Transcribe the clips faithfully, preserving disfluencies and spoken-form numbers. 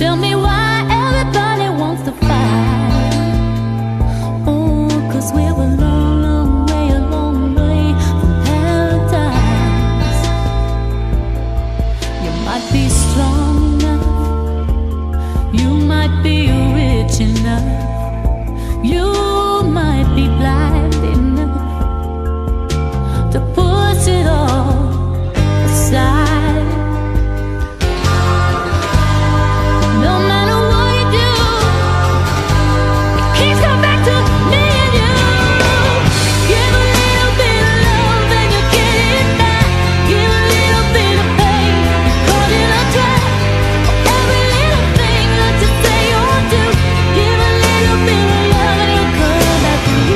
Tell me why everybody wants to fight. Oh, 'cause we're a long, long way, a long way from paradise. You might be strong enough, you might be rich enough, you might be blind enough to push it all aside. No matter what you do, it keeps coming back to me and you. Give a little bit of love and you get it back. Give a little bit of pain, you call it a trap. Every little thing that you say or do, give a little bit of love and it'll come back to you.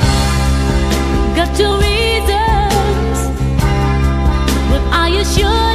Got your reasons, but are you sure